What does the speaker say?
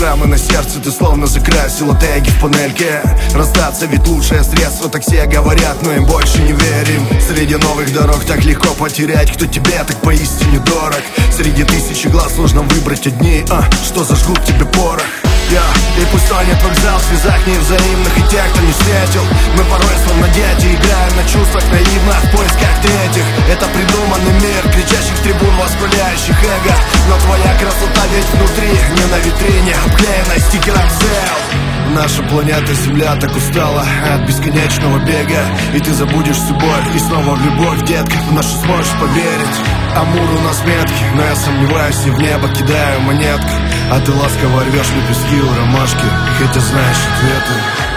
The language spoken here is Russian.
шрамы на сердце, ты словно закрасила теги в панельке. Расстаться ведь лучшее средство, так все говорят, но им больше не верим. Среди новых дорог так легко потерять, кто тебе так поистине дорог. Среди тысячи глаз сложно выбрать одни, что зажгут тебе порох. И пусть тонет вокзал в слезах невзаимных, и тех, кто не встретил. Мы порой словно дети играем на чувствах наивно, в поисках третьих. Это придуманный мир кричащих трибун, воспаляющих эго. Но твоя красота ведь внутри, не на витрине, обклеенной стикером цел. Наша планета Земля так устала от бесконечного бега, и ты забудешь всю боль и снова в любовь, детка, в нашу сможешь поверить. Амур у нас метки, но я сомневаюсь и в небо кидаю монетку. А ты ласково рвешь лепестки у ромашки, хотя знаешь ответы.